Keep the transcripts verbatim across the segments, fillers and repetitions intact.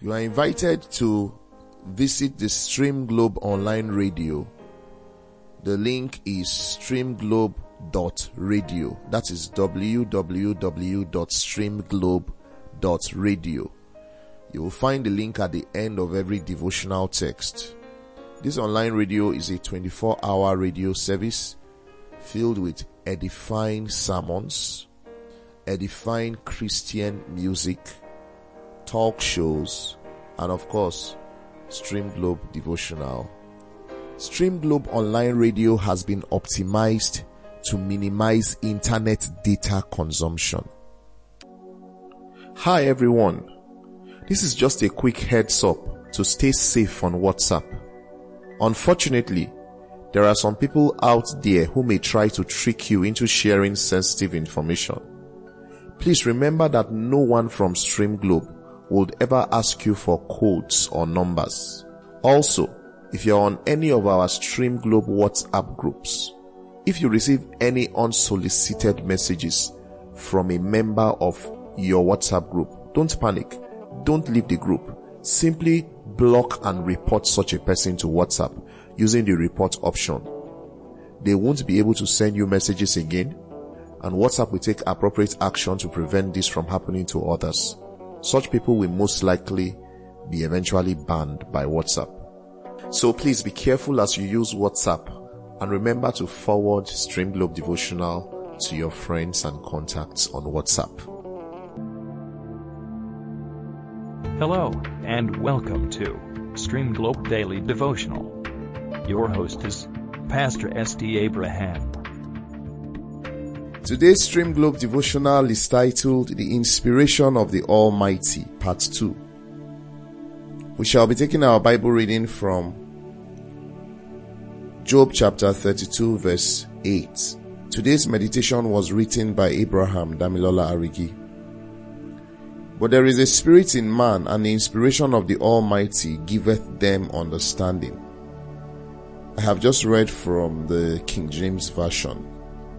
You are invited to visit the Stream Globe online radio. The link is streamglobe dot radio. That is w w w dot streamglobe dot radio. You will find the link at the end of every devotional text. This online radio is a twenty-four hour radio service filled with edifying sermons, edifying Christian music, talk shows, and of course, Stream Globe devotional. Stream Globe online radio has been optimized to minimize internet data consumption. Hi everyone. This is just a quick heads up to stay safe on WhatsApp. Unfortunately, there are some people out there who may try to trick you into sharing sensitive information. Please remember that no one from Stream Globe would ever ask you for codes or numbers. Also, if you're on any of our Stream Globe WhatsApp groups, if you receive any unsolicited messages from a member of your WhatsApp group, don't panic. Don't leave the group. Simply block and report such a person to WhatsApp using the report option. They won't be able to send you messages again, and WhatsApp will take appropriate action to prevent this from happening to others. Such people will most likely be eventually banned by WhatsApp. So please be careful as you use WhatsApp, and remember to forward Stream Globe devotional to your friends and contacts on WhatsApp. Hello, and welcome to Stream Globe Daily Devotional. Your host is Pastor S D Abraham. Today's Stream Globe devotional is titled The Inspiration of the Almighty, Part two. We shall be taking our Bible reading from Job chapter thirty-two verse eight. Today's meditation was written by Abraham Damilola Arigi. But there is a spirit in man, and the inspiration of the Almighty giveth them understanding. I have just read from the King James Version.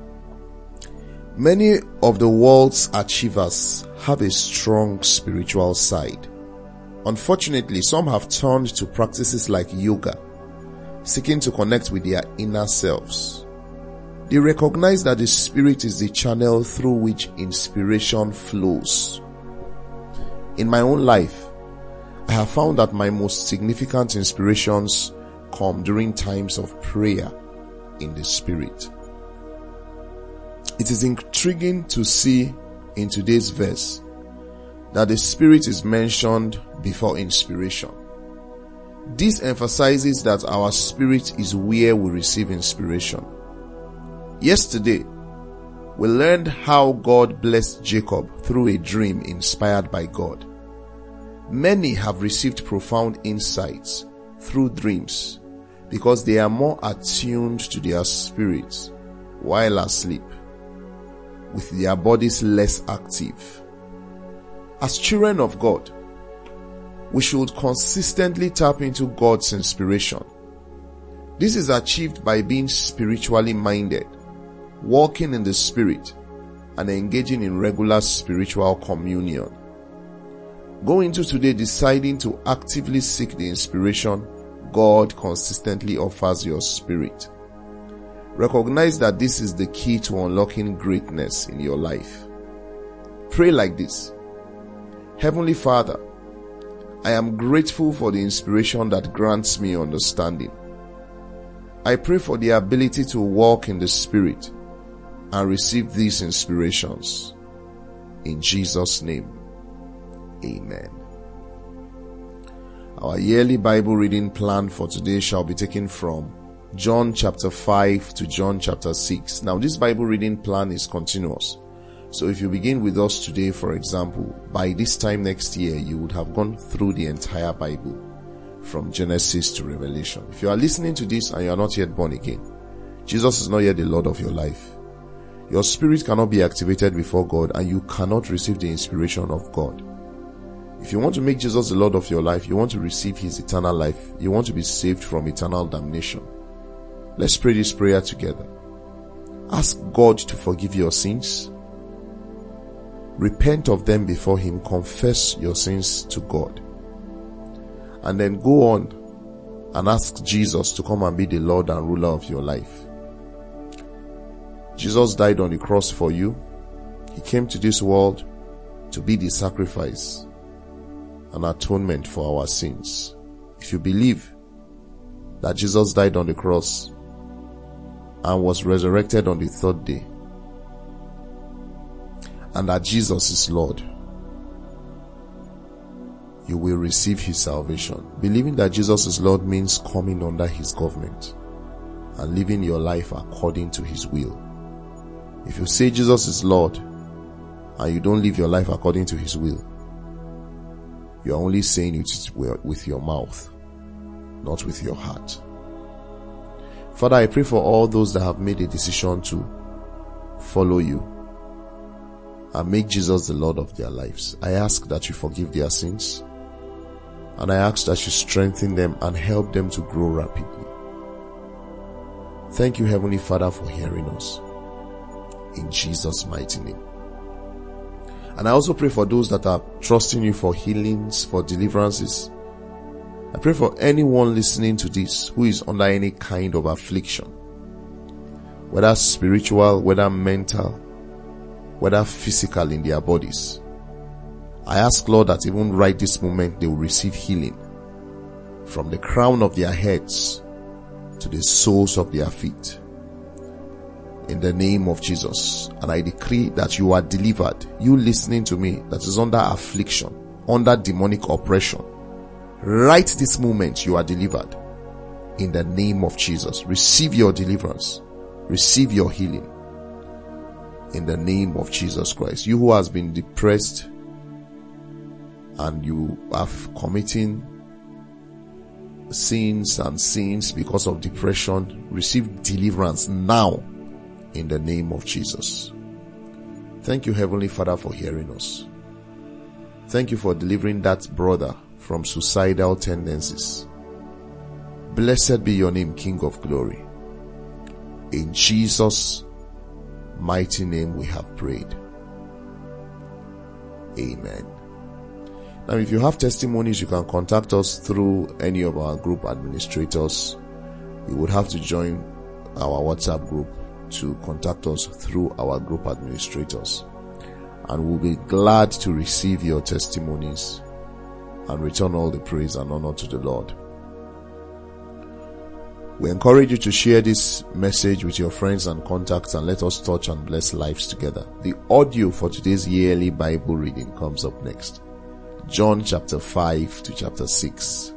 Many of the world's achievers have a strong spiritual side. Unfortunately, some have turned to practices like yoga, seeking to connect with their inner selves. They recognize that the spirit is the channel through which inspiration flows. In my own life, I have found that my most significant inspirations come during times of prayer in the Spirit. It is intriguing to see in today's verse that the Spirit is mentioned before inspiration. This emphasizes that our spirit is where we receive inspiration. Yesterday, we learned how God blessed Jacob through a dream inspired by God. Many have received profound insights through dreams because they are more attuned to their spirits while asleep, with their bodies less active. As children of God, we should consistently tap into God's inspiration. This is achieved by being spiritually minded, walking in the Spirit, and engaging in regular spiritual communion. Go into today deciding to actively seek the inspiration God consistently offers your spirit. Recognize that this is the key to unlocking greatness in your life. Pray like this. Heavenly Father, I am grateful for the inspiration that grants me understanding. I pray for the ability to walk in the Spirit and receive these inspirations. In Jesus' name, amen. Our yearly Bible reading plan for today shall be taken from John chapter five to John chapter six. Now, this Bible reading plan is continuous. So if you begin with us today, for example, by this time next year, you would have gone through the entire Bible from Genesis to Revelation. If you are listening to this and you are not yet born again, Jesus is not yet the Lord of your life. Your spirit cannot be activated before God, and you cannot receive the inspiration of God. If you want to make Jesus the Lord of your life, you want to receive his eternal life, you want to be saved from eternal damnation, let's pray this prayer together. Ask God to forgive your sins. Repent of them before him. Confess your sins to God. and then go on and ask Jesus to come and be the Lord and ruler of your life. Jesus died on the cross for you. He came to this world to be the sacrifice and atonement for our sins. If you believe that Jesus died on the cross and was resurrected on the third day, and that Jesus is Lord, you will receive his salvation. Believing that Jesus is Lord means coming under his government and living your life according to his will. If you say Jesus is Lord and you don't live your life according to his will, you are only saying it with your mouth, not with your heart. Father, I pray for all those that have made a decision to follow you and make Jesus the Lord of their lives. I ask that you forgive their sins, and I ask that you strengthen them and help them to grow rapidly. Thank you, Heavenly Father, for hearing us. In Jesus' mighty name. And I also pray for those that are trusting you for healings, for deliverances. I pray for anyone listening to this who is under any kind of affliction, whether spiritual, whether mental, whether physical in their bodies. I ask, Lord, that even right this moment they will receive healing from the crown of their heads to the soles of their feet, in the name of Jesus. And I decree that you are delivered, you listening to me that is under affliction, under demonic oppression. Right this moment you are delivered in the name of Jesus. Receive your deliverance, receive your healing in the name of Jesus Christ. You who has been depressed and you are committing sins and sins because of depression, receive deliverance now in the name of Jesus. Thank you, Heavenly Father, for hearing us. Thank you for delivering that brother from suicidal tendencies. Blessed be your name, King of Glory. In Jesus' mighty name we have prayed. Amen. Now, if you have testimonies, you can contact us through any of our group administrators. You would have to join our WhatsApp group to contact us through our group administrators. And we'll be glad to receive your testimonies and return all the praise and honor to the Lord. We encourage you to share this message with your friends and contacts, and let us touch and bless lives together. The audio for today's yearly Bible reading comes up next. John chapter five to chapter six.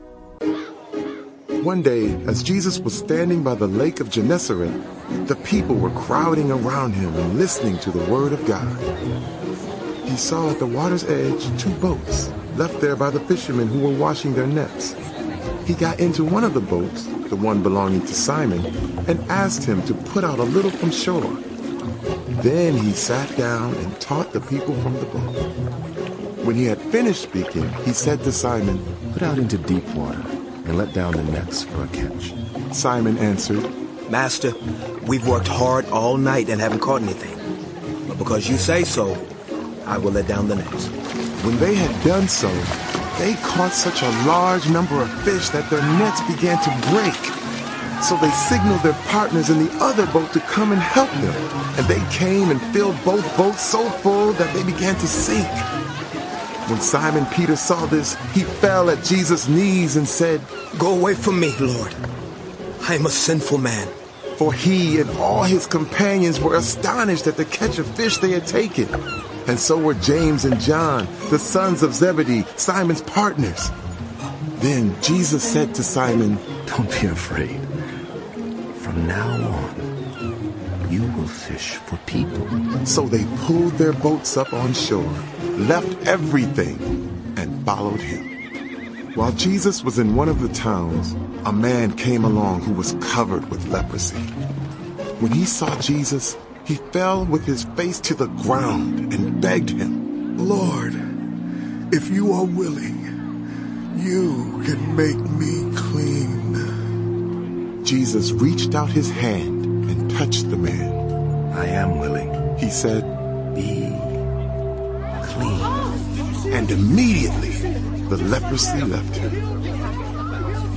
One day, as Jesus was standing by the lake of Gennesaret, the people were crowding around him and listening to the word of God. He saw at the water's edge two boats, left there by the fishermen who were washing their nets. He got into one of the boats, the one belonging to Simon, and asked him to put out a little from shore. Then he sat down and taught the people from the boat. When he had finished speaking, he said to Simon, "Put out into deep water and let down the nets for a catch." Simon answered, "Master, we've worked hard all night and haven't caught anything. But because you say so, I will let down the nets." When they had done so, they caught such a large number of fish that their nets began to break. So they signaled their partners in the other boat to come and help them. And they came and filled both boats so full that they began to sink. When Simon Peter saw this, he fell at Jesus' knees and said, "Go away from me, Lord. I am a sinful man." For he and all his companions were astonished at the catch of fish they had taken. And so were James and John, the sons of Zebedee, Simon's partners. Then Jesus said to Simon, "Don't be afraid. From now on, you will fish for people." So they pulled their boats up on shore, left everything, and followed him. While Jesus was in one of the towns, a man came along who was covered with leprosy. When he saw Jesus, he fell with his face to the ground and begged him, "Lord, if you are willing, you can make me clean." Jesus reached out his hand and touched the man. "I am willing," he said. "Be clean." And immediately the leprosy left him.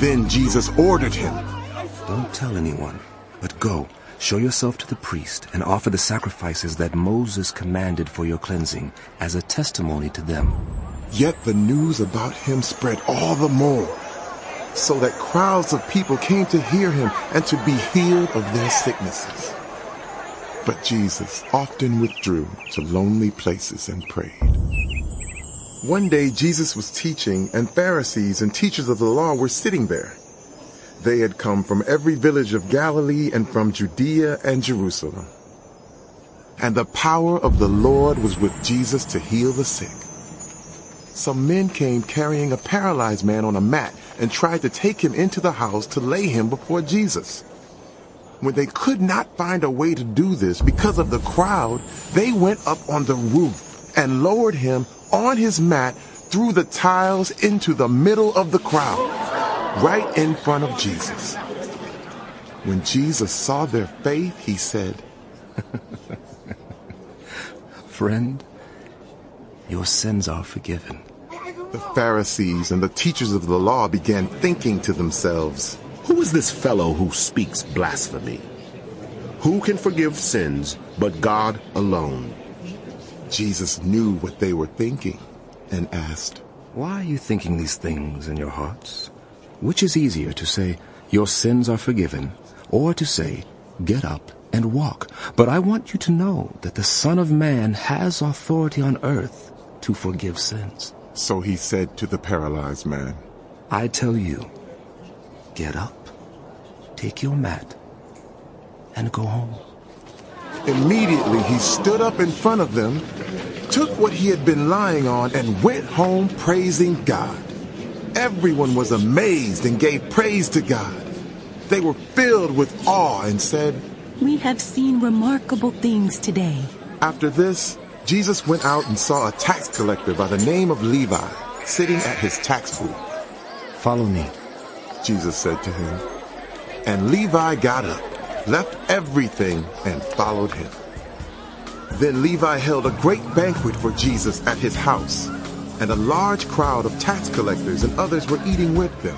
Then Jesus ordered him, Don't tell anyone, but go, show yourself to the priest, and offer the sacrifices that Moses commanded for your cleansing as a testimony to them. Yet the news about him spread all the more, so that crowds of people came to hear him and to be healed of their sicknesses. But Jesus often withdrew to lonely places and prayed. One day Jesus was teaching, and Pharisees and teachers of the law were sitting there. They had come from every village of Galilee and from Judea and Jerusalem. And the power of the Lord was with Jesus to heal the sick. Some men came carrying a paralyzed man on a mat and tried to take him into the house to lay him before Jesus. When they could not find a way to do this because of the crowd, they went up on the roof and lowered him on his mat through the tiles into the middle of the crowd, right in front of Jesus. When Jesus saw their faith, he said, Friend, your sins are forgiven. The Pharisees and the teachers of the law began thinking to themselves, Who is this fellow who speaks blasphemy? Who can forgive sins but God alone? Jesus knew what they were thinking and asked, Why are you thinking these things in your hearts? Which is easier, to say, your sins are forgiven, or to say, get up and walk? But I want you to know that the Son of Man has authority on earth to forgive sins. So he said to the paralyzed man, I tell you, get up, take your mat, and go home. Immediately he stood up in front of them, took what he had been lying on, and went home praising God. Everyone was amazed and gave praise to God. They were filled with awe and said, We have seen remarkable things today. After this, Jesus went out and saw a tax collector by the name of Levi sitting at his tax booth. Follow me, Jesus said to him. And Levi got up, left everything, and followed him. Then Levi held a great banquet for Jesus at his house, and a large crowd of tax collectors and others were eating with them.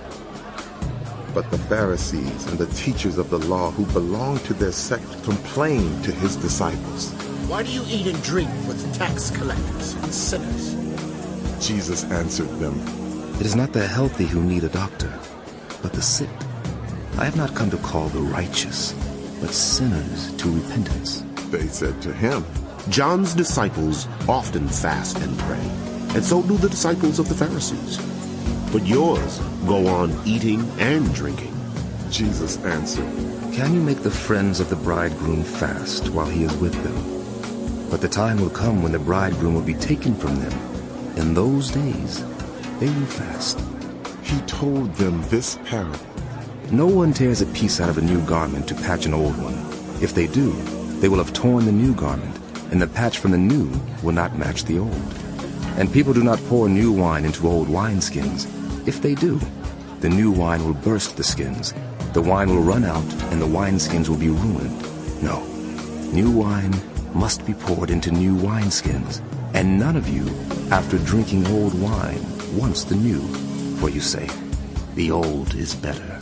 But the Pharisees and the teachers of the law who belonged to their sect complained to his disciples. Why do you eat and drink with tax collectors and sinners? Jesus answered them, It is not the healthy who need a doctor, but the sick. I have not come to call the righteous, but sinners to repentance. They said to him, John's disciples often fast and pray, and so do the disciples of the Pharisees. But yours go on eating and drinking. Jesus answered, Can you make the friends of the bridegroom fast while he is with them? But the time will come when the bridegroom will be taken from them. In those days, they will fast. He told them this parable. No one tears a piece out of a new garment to patch an old one. If they do, they will have torn the new garment, and the patch from the new will not match the old. And people do not pour new wine into old wineskins. If they do, the new wine will burst the skins. The wine will run out, and the wineskins will be ruined. No, new wine must be poured into new wineskins. And none of you, after drinking old wine, wants the new. For you say, the old is better.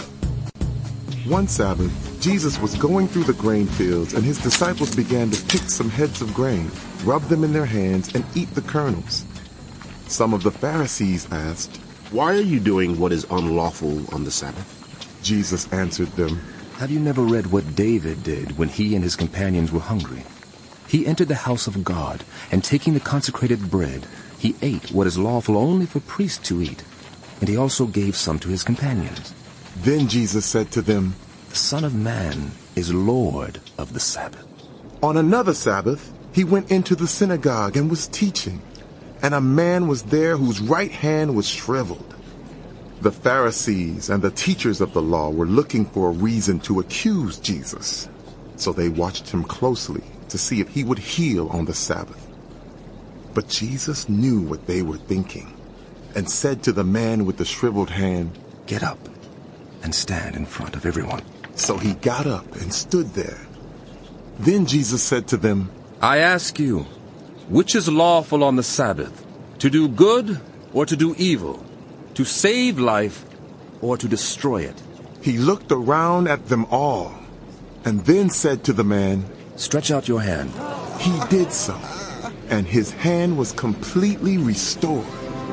One Sabbath, Jesus was going through the grain fields, and his disciples began to pick some heads of grain, rub them in their hands, and eat the kernels. Some of the Pharisees asked, Why are you doing what is unlawful on the Sabbath? Jesus answered them, Have you never read what David did when he and his companions were hungry? He entered the house of God, and taking the consecrated bread, he ate what is lawful only for priests to eat, and he also gave some to his companions. Then Jesus said to them, The Son of Man is Lord of the Sabbath. On another Sabbath, he went into the synagogue and was teaching, and a man was there whose right hand was shriveled. The Pharisees and the teachers of the law were looking for a reason to accuse Jesus, so they watched him closely to see if he would heal on the Sabbath. But Jesus knew what they were thinking, and said to the man with the shriveled hand, Get up and stand in front of everyone. So he got up and stood there. Then Jesus said to them, I ask you, which is lawful on the Sabbath, to do good or to do evil, to save life or to destroy it. He looked around at them all and then said to the man, "Stretch out your hand." He did so, and his hand was completely restored.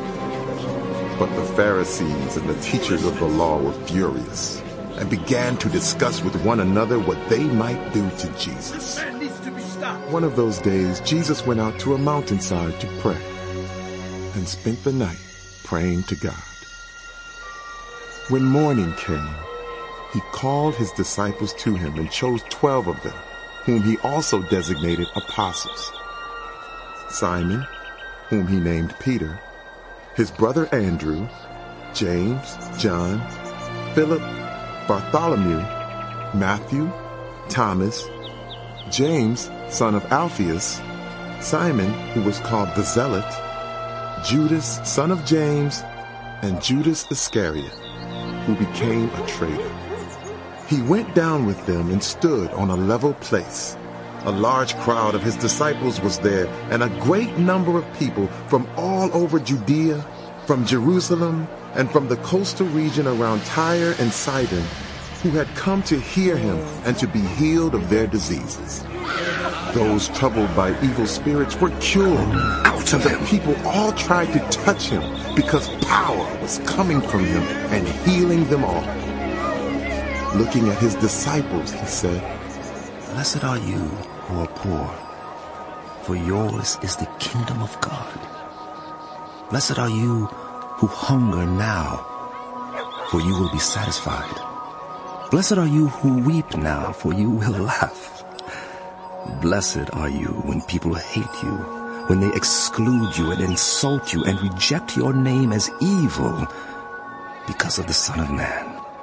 But the Pharisees and the teachers of the law were furious and began to discuss with one another what they might do to Jesus. One of those days, Jesus went out to a mountainside to pray and spent the night praying to God. When morning came, he called his disciples to him and chose twelve of them, whom he also designated apostles. Simon, whom he named Peter, his brother Andrew, James, John, Philip, Bartholomew, Matthew, Thomas, James, son of Alphaeus, Simon, who was called the Zealot, Judas, son of James, and Judas Iscariot, who became a traitor. He went down with them and stood on a level place. A large crowd of his disciples was there, and a great number of people from all over Judea, from Jerusalem, and from the coastal region around Tyre and Sidon, who had come to hear him and to be healed of their diseases. Those troubled by evil spirits were cured. Out of them! The people all tried to touch him because power was coming from him and healing them all. Looking at his disciples, he said, "Blessed are you who are poor, for yours is the kingdom of God. Blessed are you who hunger now, for you will be satisfied. Blessed are you who weep now, for you will laugh. Blessed are you when people hate you, when they exclude you and insult you and reject your name as evil because of the Son of Man.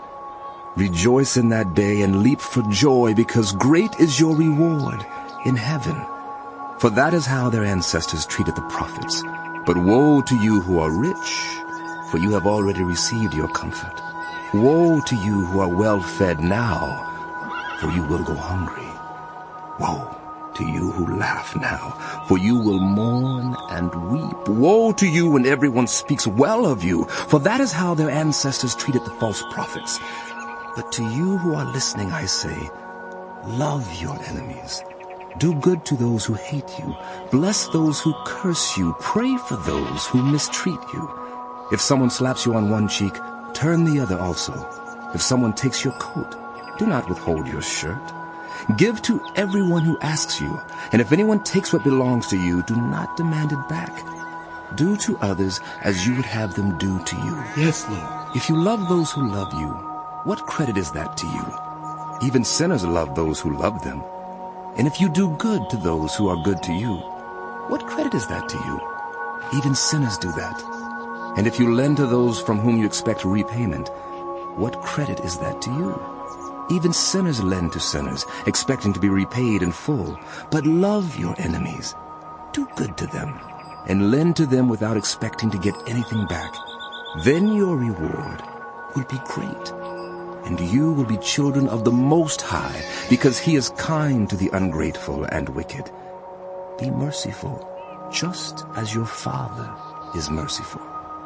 Rejoice in that day and leap for joy, because great is your reward in heaven. For that is how their ancestors treated the prophets. But woe to you who are rich, for you have already received your comfort. Woe to you who are well fed now, for you will go hungry. Woe to you who laugh now, for you will mourn and weep. Woe to you when everyone speaks well of you, for that is how their ancestors treated the false prophets. But to you who are listening, I say, love your enemies. Do good to those who hate you. Bless those who curse you. Pray for those who mistreat you. If someone slaps you on one cheek, turn the other also. If someone takes your coat, do not withhold your shirt. Give to everyone who asks you, and if anyone takes what belongs to you, do not demand it back. Do to others as you would have them do to you. Yes, Lord. If you love those who love you, what credit is that to you? Even sinners love those who love them. And if you do good to those who are good to you, what credit is that to you? Even sinners do that. And if you lend to those from whom you expect repayment, what credit is that to you? Even sinners lend to sinners, expecting to be repaid in full. But love your enemies. Do good to them, and lend to them without expecting to get anything back. Then your reward will be great, and you will be children of the Most High, because He is kind to the ungrateful and wicked. Be merciful, just as your Father is merciful.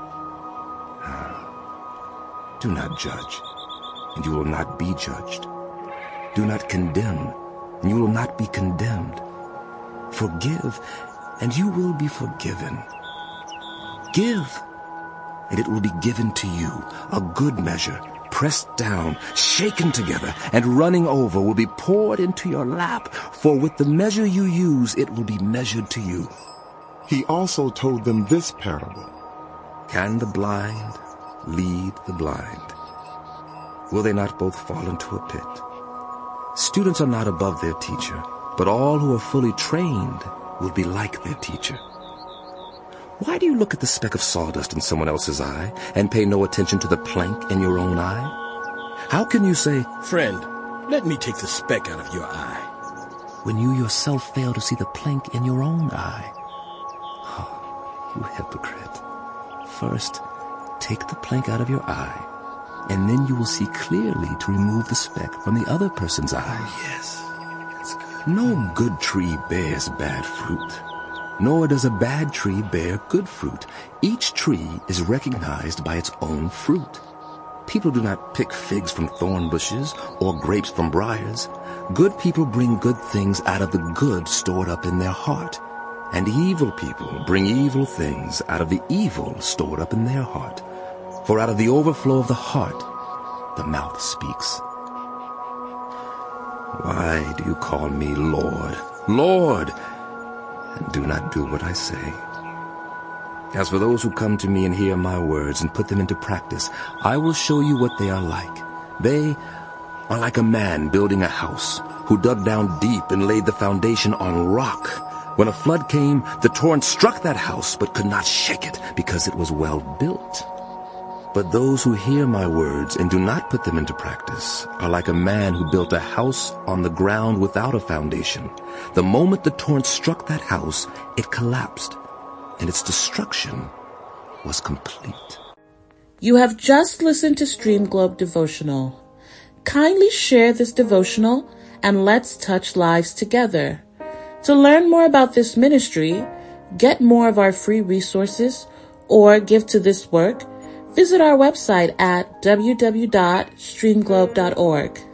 Do not judge, and you will not be judged. Do not condemn, and you will not be condemned. Forgive, and you will be forgiven. Give, and it will be given to you, a good measure, pressed down, shaken together, and running over will be poured into your lap, for with the measure you use, it will be measured to you. He also told them this parable. Can the blind lead the blind? Will they not both fall into a pit? Students are not above their teacher, but all who are fully trained will be like their teacher. Why do you look at the speck of sawdust in someone else's eye and pay no attention to the plank in your own eye? How can you say, "Friend, let me take the speck out of your eye," when you yourself fail to see the plank in your own eye? Oh, you hypocrite. First, take the plank out of your eye, and then you will see clearly to remove the speck from the other person's eye. Oh, yes. That's good. No good tree bears bad fruit, nor does a bad tree bear good fruit. Each tree is recognized by its own fruit. People do not pick figs from thorn bushes or grapes from briars. Good people bring good things out of the good stored up in their heart, and evil people bring evil things out of the evil stored up in their heart. For out of the overflow of the heart, the mouth speaks. Why do you call me Lord, Lord, and do not do what I say? As for those who come to me and hear my words and put them into practice, I will show you what they are like. They are like a man building a house who dug down deep and laid the foundation on rock. When a flood came, the torrent struck that house but could not shake it because it was well built. But those who hear my words and do not put them into practice are like a man who built a house on the ground without a foundation. The moment the torrent struck that house, it collapsed, and its destruction was complete. You have just listened to Stream Globe Devotional. Kindly share this devotional and let's touch lives together. To learn more about this ministry, get more of our free resources, or give to this work, visit our website at w w w dot stream globe dot org.